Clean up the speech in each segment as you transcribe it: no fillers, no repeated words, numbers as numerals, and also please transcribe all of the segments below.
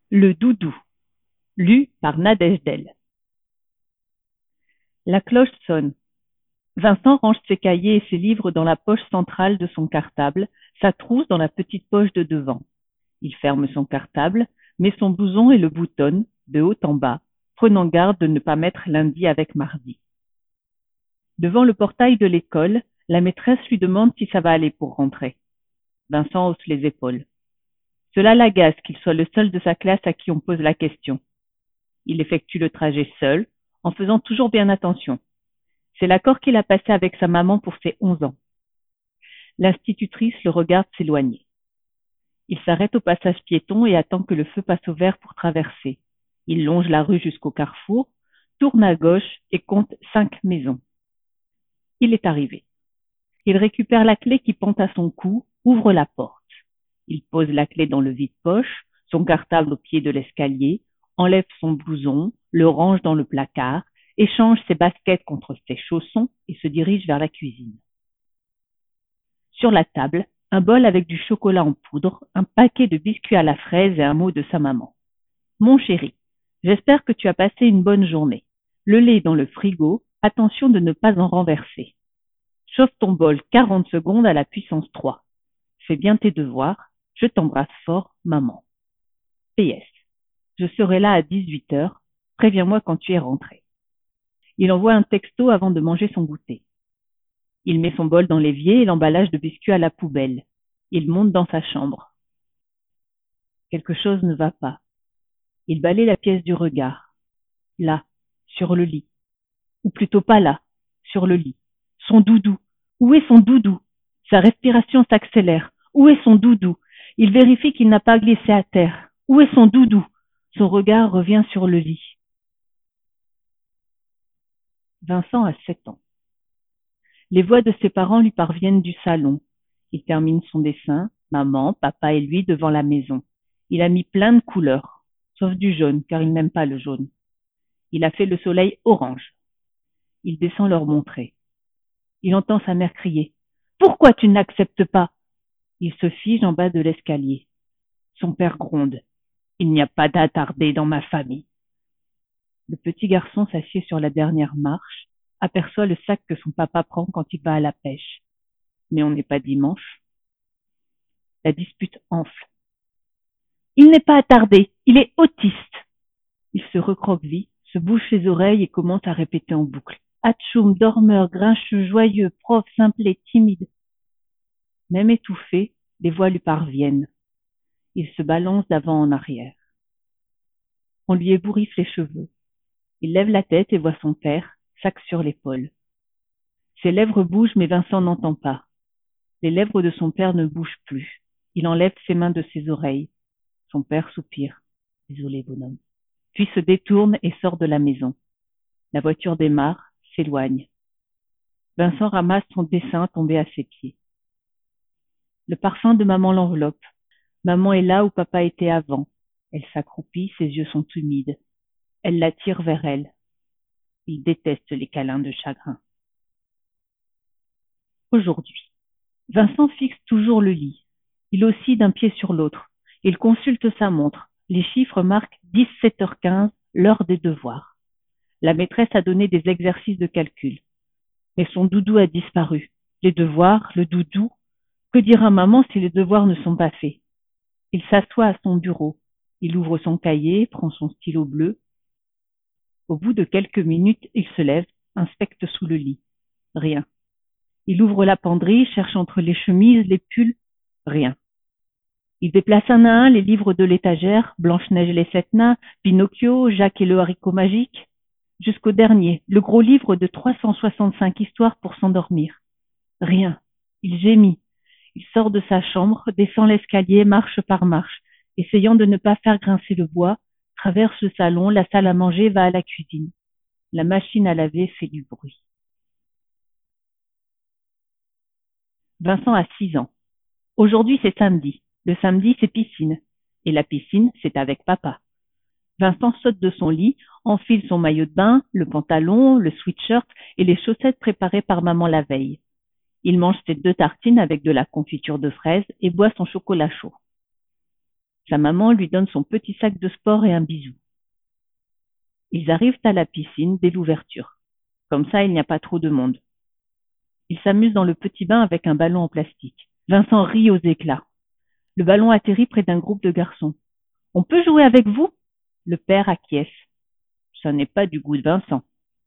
Le doudou, lu par Nadège Del. La cloche sonne. Vincent range ses cahiers et ses livres dans la poche centrale de son cartable, sa trousse dans la petite poche de devant. Il ferme son cartable, met son blouson et le boutonne, de haut en bas, prenant garde de ne pas mettre lundi avec mardi. Devant le portail de l'école, la maîtresse lui demande si ça va aller pour rentrer. Vincent hausse les épaules. Cela l'agace qu'il soit le seul de sa classe à qui on pose la question. Il effectue le trajet seul, en faisant toujours bien attention. C'est l'accord qu'il a passé avec sa maman pour ses 11 ans. L'institutrice le regarde s'éloigner. Il s'arrête au passage piéton et attend que le feu passe au vert pour traverser. Il longe la rue jusqu'au carrefour, tourne à gauche et compte 5 maisons. Il est arrivé. Il récupère la clé qui pend à son cou, ouvre la porte. Il pose la clé dans le vide-poche, son cartable au pied de l'escalier, enlève son blouson, le range dans le placard, échange ses baskets contre ses chaussons et se dirige vers la cuisine. Sur la table, un bol avec du chocolat en poudre, un paquet de biscuits à la fraise et un mot de sa maman. Mon chéri, j'espère que tu as passé une bonne journée. Le lait est dans le frigo, attention de ne pas en renverser. Chauffe ton bol 40 secondes à la puissance 3. Fais bien tes devoirs. Je t'embrasse fort, maman. PS. Je serai là à 18h. Préviens-moi quand tu es rentré. Il envoie un texto avant de manger son goûter. Il met son bol dans l'évier et l'emballage de biscuits à la poubelle. Il monte dans sa chambre. Quelque chose ne va pas. Il balaie la pièce du regard. Là, sur le lit. Ou plutôt pas là, sur le lit. Son doudou. Où est son doudou? Sa respiration s'accélère. Où est son doudou? Il vérifie qu'il n'a pas glissé à terre. Où est son doudou? Son regard revient sur le lit. Vincent a 7 ans. Les voix de ses parents lui parviennent du salon. Il termine son dessin, maman, papa et lui devant la maison. Il a mis plein de couleurs, sauf du jaune, car il n'aime pas le jaune. Il a fait le soleil orange. Il descend leur montrer. Il entend sa mère crier. « Pourquoi tu n'acceptes pas ?» Il se fige en bas de l'escalier. Son père gronde. « Il n'y a pas d'attardé dans ma famille. » Le petit garçon s'assied sur la dernière marche, aperçoit le sac que son papa prend quand il va à la pêche. Mais on n'est pas dimanche. La dispute enfle. « Il n'est pas attardé, il est autiste. » Il se recroqueville, se bouche les oreilles et commence à répéter en boucle. Atchoum, dormeur, grincheux, joyeux, prof, simplet, timide. Même étouffé, les voix lui parviennent. Il se balance d'avant en arrière. On lui ébouriffe les cheveux. Il lève la tête et voit son père, sac sur l'épaule. Ses lèvres bougent, mais Vincent n'entend pas. Les lèvres de son père ne bougent plus. Il enlève ses mains de ses oreilles. Son père soupire. Désolé, bonhomme. Puis se détourne et sort de la maison. La voiture démarre, s'éloigne. Vincent ramasse son dessin tombé à ses pieds. Le parfum de maman l'enveloppe. Maman est là où papa était avant. Elle s'accroupit, ses yeux sont humides. Elle l'attire vers elle. Il déteste les câlins de chagrin. Aujourd'hui. Vincent fixe toujours le lit. Il oscille d'un pied sur l'autre. Il consulte sa montre. Les chiffres marquent 17h15, l'heure des devoirs. La maîtresse a donné des exercices de calcul. Mais son doudou a disparu. Les devoirs, le doudou. Que dira maman si les devoirs ne sont pas faits? Il s'assoit à son bureau. Il ouvre son cahier, prend son stylo bleu. Au bout de quelques minutes, il se lève, inspecte sous le lit. Rien. Il ouvre la penderie, cherche entre les chemises, les pulls. Rien. Il déplace un à un les livres de l'étagère, Blanche-Neige et les 7 nains, Pinocchio, Jacques et le haricot magique, jusqu'au dernier, le gros livre de 365 histoires pour s'endormir. Rien. Il gémit. Il sort de sa chambre, descend l'escalier marche par marche, essayant de ne pas faire grincer le bois, traverse le salon, la salle à manger, va à la cuisine. La machine à laver fait du bruit. Vincent a 6 ans. Aujourd'hui, c'est samedi. Le samedi, c'est piscine. Et la piscine, c'est avec papa. Vincent saute de son lit, enfile son maillot de bain, le pantalon, le sweatshirt et les chaussettes préparées par maman la veille. Il mange ses 2 tartines avec de la confiture de fraises et boit son chocolat chaud. Sa maman lui donne son petit sac de sport et un bisou. Ils arrivent à la piscine dès l'ouverture. Comme ça, il n'y a pas trop de monde. Ils s'amusent dans le petit bain avec un ballon en plastique. Vincent rit aux éclats. Le ballon atterrit près d'un groupe de garçons. On peut jouer avec vous? Le père acquiesce. Ça n'est pas du goût de Vincent.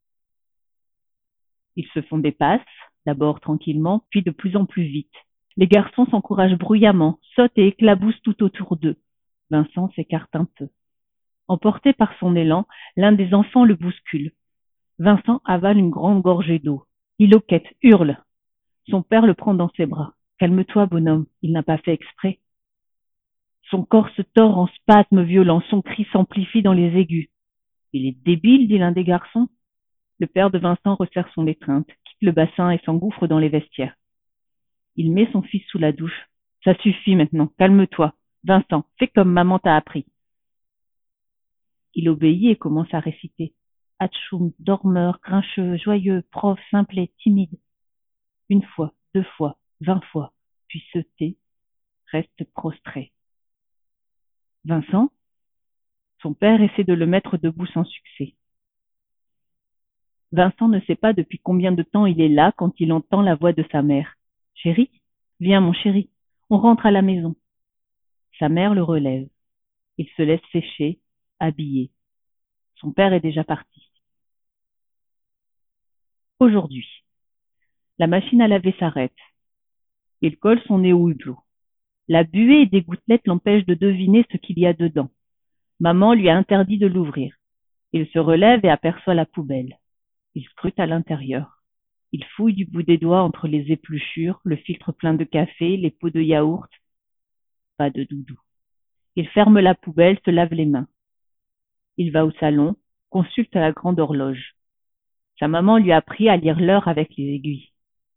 Ils se font des passes, d'abord tranquillement, puis de plus en plus vite. Les garçons s'encouragent bruyamment, sautent et éclaboussent tout autour d'eux. Vincent s'écarte un peu. Emporté par son élan, l'un des enfants le bouscule. Vincent avale une grande gorgée d'eau. Il hoquette, hurle. Son père le prend dans ses bras. Calme-toi, bonhomme, il n'a pas fait exprès. Son corps se tord en spasmes violents, son cri s'amplifie dans les aigus. Il est débile, dit l'un des garçons. Le père de Vincent resserre son étreinte, quitte le bassin et s'engouffre dans les vestiaires. Il met son fils sous la douche. Ça suffit maintenant, calme-toi. Vincent, fais comme maman t'a appris. Il obéit et commence à réciter. Atchoum, dormeur, grincheux, joyeux, prof, simplet, timide. Une fois, 2 fois, 20 fois, puis se tait, reste prostré. Vincent? Son père essaie de le mettre debout sans succès. Vincent ne sait pas depuis combien de temps il est là quand il entend la voix de sa mère. Chéri? Viens, mon chéri, on rentre à la maison. Sa mère le relève. Il se laisse sécher, habiller. Son père est déjà parti. Aujourd'hui, la machine à laver s'arrête. Il colle son nez au hublot. La buée et des gouttelettes l'empêchent de deviner ce qu'il y a dedans. Maman lui a interdit de l'ouvrir. Il se relève et aperçoit la poubelle. Il scrute à l'intérieur. Il fouille du bout des doigts entre les épluchures, le filtre plein de café, les pots de yaourt. Pas de doudou. Il ferme la poubelle, se lave les mains. Il va au salon, consulte la grande horloge. Sa maman lui a appris à lire l'heure avec les aiguilles.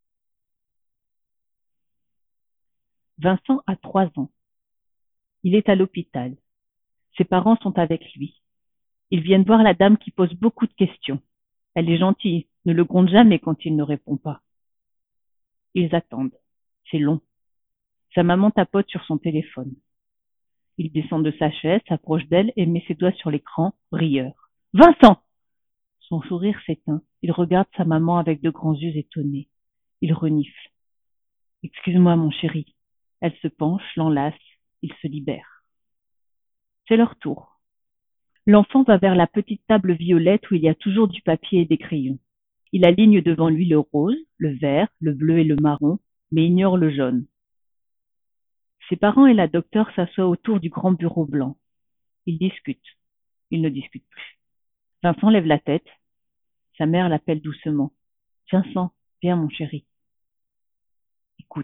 Vincent a 3 ans. Il est à l'hôpital. Ses parents sont avec lui. Ils viennent voir la dame qui pose beaucoup de questions. Elle est gentille, ne le gronde jamais quand il ne répond pas. Ils attendent. C'est long. Sa maman tapote sur son téléphone. Il descend de sa chaise, s'approche d'elle et met ses doigts sur l'écran, rieur. Vincent! Son sourire s'éteint. Il regarde sa maman avec de grands yeux étonnés. Il renifle. Excuse-moi, mon chéri. Elle se penche, l'enlace. Il se libère. C'est leur tour. L'enfant va vers la petite table violette où il y a toujours du papier et des crayons. Il aligne devant lui le rose, le vert, le bleu et le marron, mais ignore le jaune. Ses parents et la docteure s'assoient autour du grand bureau blanc. Ils discutent. Ils ne discutent plus. Vincent lève la tête. Sa mère l'appelle doucement. Vincent, viens mon chéri. Écoute.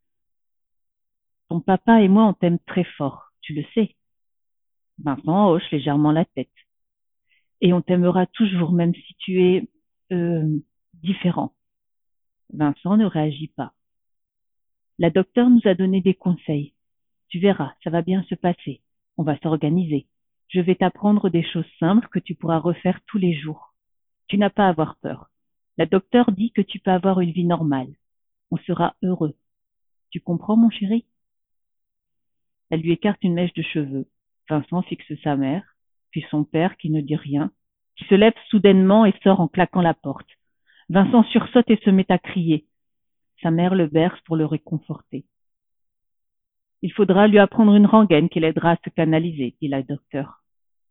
Ton papa et moi on t'aime très fort, tu le sais. Vincent hoche légèrement la tête. Et on t'aimera toujours, même si tu es différent. Vincent ne réagit pas. La docteure nous a donné des conseils. Tu verras, ça va bien se passer. On va s'organiser. Je vais t'apprendre des choses simples que tu pourras refaire tous les jours. Tu n'as pas à avoir peur. La docteure dit que tu peux avoir une vie normale. On sera heureux. Tu comprends, mon chéri? Elle lui écarte une mèche de cheveux. Vincent fixe sa mère, puis son père qui ne dit rien, qui se lève soudainement et sort en claquant la porte. Vincent sursaute et se met à crier. Sa mère le berce pour le réconforter. Il faudra lui apprendre une rengaine qui l'aidera à se canaliser, dit la docteure.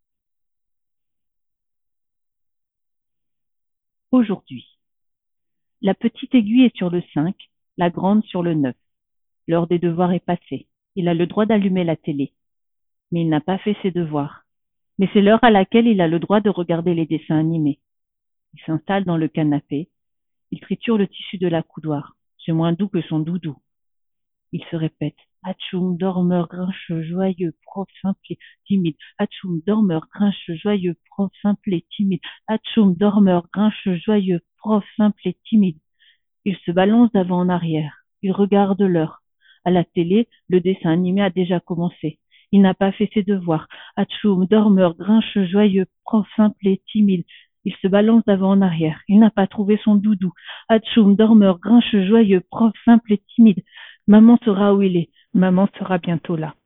Aujourd'hui. La petite aiguille est sur le 5, la grande sur le 9. L'heure des devoirs est passée. Il a le droit d'allumer la télé. Mais il n'a pas fait ses devoirs. Mais c'est l'heure à laquelle il a le droit de regarder les dessins animés. Il s'installe dans le canapé. Il triture le tissu de la coudoir. C'est moins doux que son doudou. Il se répète. Atchoum, dormeur, grincheux, joyeux, prof, simple et timide. Atchoum, dormeur, grincheux, joyeux, prof, simple et timide. Atchoum, dormeur, grincheux, joyeux, prof, simple et timide. Il se balance d'avant en arrière. Il regarde l'heure. À la télé, le dessin animé a déjà commencé. Il n'a pas fait ses devoirs. Atchoum, dormeur, grincheux, joyeux, prof, simple et timide. Il se balance d'avant en arrière. Il n'a pas trouvé son doudou. Atchoum, dormeur, grincheux, joyeux, prof, simple et timide. Maman saura où il est. Maman sera bientôt là.